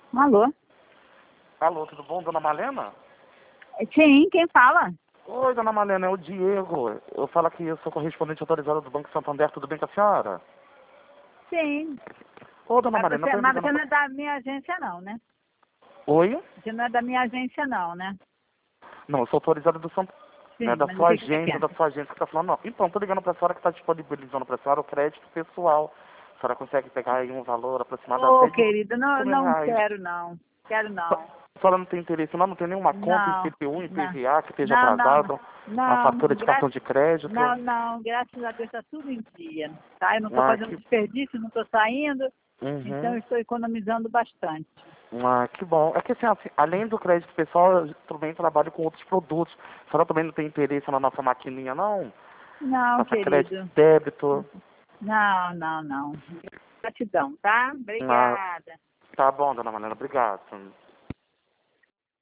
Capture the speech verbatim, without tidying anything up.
Alô? Alô, tudo bom, dona Malena? Sim, quem fala? Oi, dona Malena, é o Diego. Eu falo aqui, eu sou correspondente autorizado do Banco Santander, tudo bem com a senhora? Sim. Ô, dona Mas Malena, você, eu tô mas ligando você não pra... é da minha agência não, né? Oi? Você não é da minha agência não, né? Não, eu sou autorizado do Santander, né, Sim, da mas o sua que que você agência, quer? da sua agência que tá falando, não. Então, tô ligando pra senhora que tá disponibilizando pra senhora o crédito pessoal. A senhora consegue pegar aí um valor aproximado Ô, até de querida, não, cinco mil não reais. quero não. Quero não. A senhora não tem interesse, não? Não tem nenhuma conta em Não, I P T U, em não. P V A que esteja Não, não. atrasada? Uma Não, fatura de cartão graças, de crédito? não, não, graças a Deus está tudo em dia. Tá? Eu não estou Ah, fazendo que... desperdício, não estou saindo, então eu Uhum. estou economizando bastante. Ah, que bom. É que assim, assim, além do crédito pessoal, eu também trabalho com outros produtos. A senhora também não tem interesse na nossa maquininha, não? Não, Passa crédito, querido. débito. Não, não, não. Gratidão, tá? Ah, Obrigada. tá bom, dona Manela, obrigado.